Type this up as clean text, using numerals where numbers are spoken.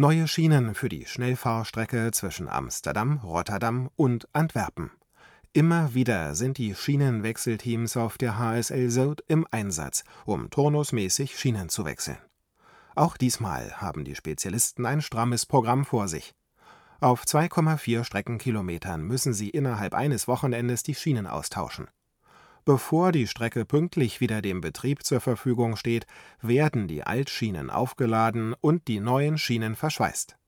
Neue Schienen für die Schnellfahrstrecke zwischen Amsterdam, Rotterdam und Antwerpen. Immer wieder sind die Schienenwechselteams auf der HSL Zuid im Einsatz, um turnusmäßig Schienen zu wechseln. Auch diesmal haben die Spezialisten ein strammes Programm vor sich. Auf 2,4 Streckenkilometern müssen sie innerhalb eines Wochenendes die Schienen austauschen. Bevor die Strecke pünktlich wieder dem Betrieb zur Verfügung steht, werden die Altschienen aufgeladen und die neuen Schienen verschweißt